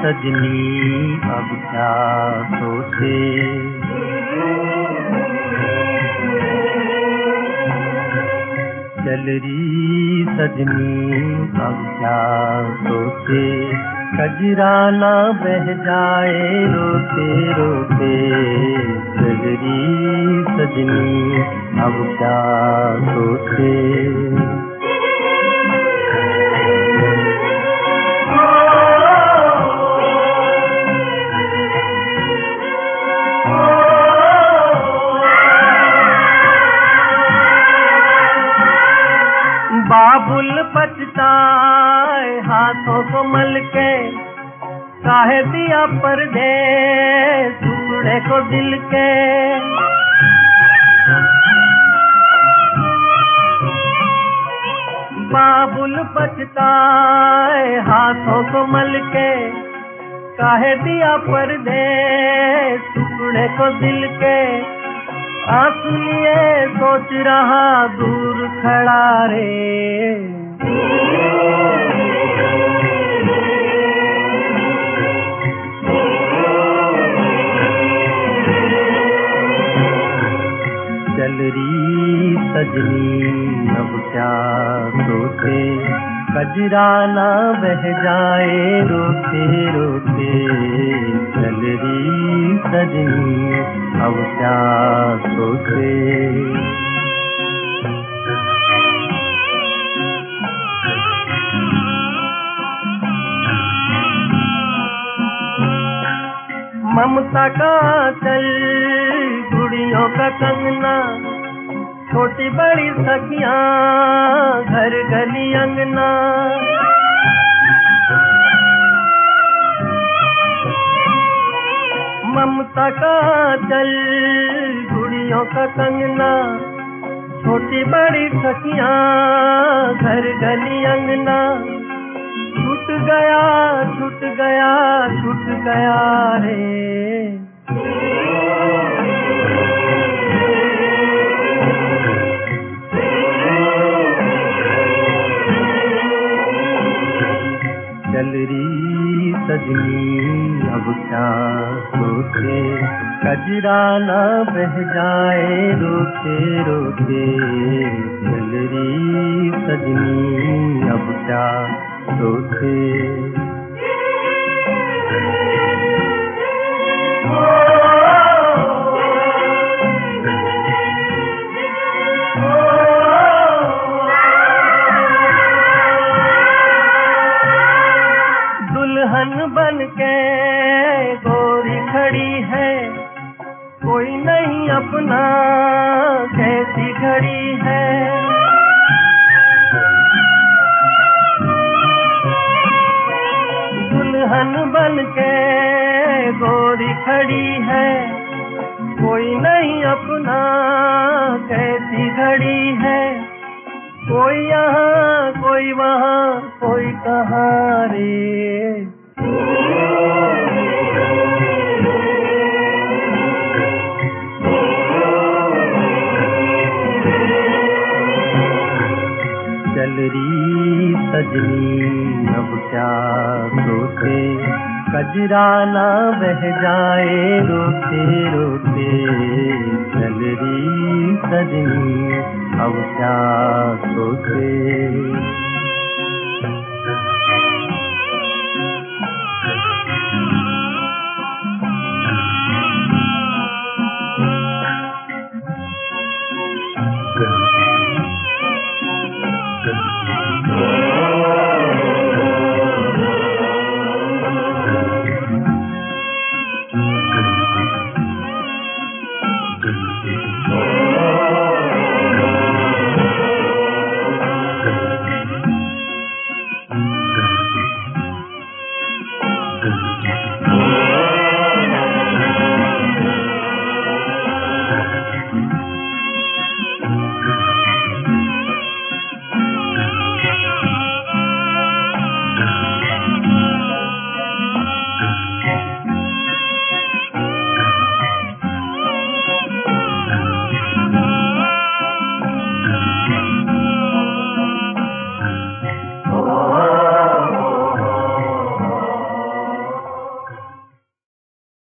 सजनी अब क्या सोचे। चल रही सजनी अब क्या सोचे, कजरा ना बह जाए रोते रोते। चल रही सजनी अब क्या सोचे। बाबुल पछताए हाथों को मल के, काहे दिया परदेस टुकड़े को दिल के। बाबुल पछताए हाथों को मल के, काहे दिया परदेस टुकड़े को दिल के। आंसू लिए सोच रहा दूर खड़ा रे। चल रही सजनी अब क्या सोचे, कजरा ना बह जाए रोते रोते। चल रही सजनी अब क्या सोचे। ममता का चल गुड़ियों का कंगना, छोटी बड़ी सखियां घर गली अंगना। ममता का चल गुड़ियों का कंगना, छोटी बड़ी सखियां घर गली अंगना। छूट गया छूट गया छूट गया रे। चल रही सजनी अब क्या सोचे, कजरा ना बह जाए रोते रोते। चल रही सजनी अब क्या सोचे। दुल्हन बन के गोरी खड़ी है, कोई नहीं अपना कैसी घड़ी है। दुल्हन बन के गोरी खड़ी है, कोई नहीं अपना कैसी घड़ी है। कोई यहाँ कोई वहाँ कोई कहाँ रे। चल रही सजनी अब क्या सोचे, कजरा ना बह जाए रोते रोते। चल रही सजनी अब क्या सोचे।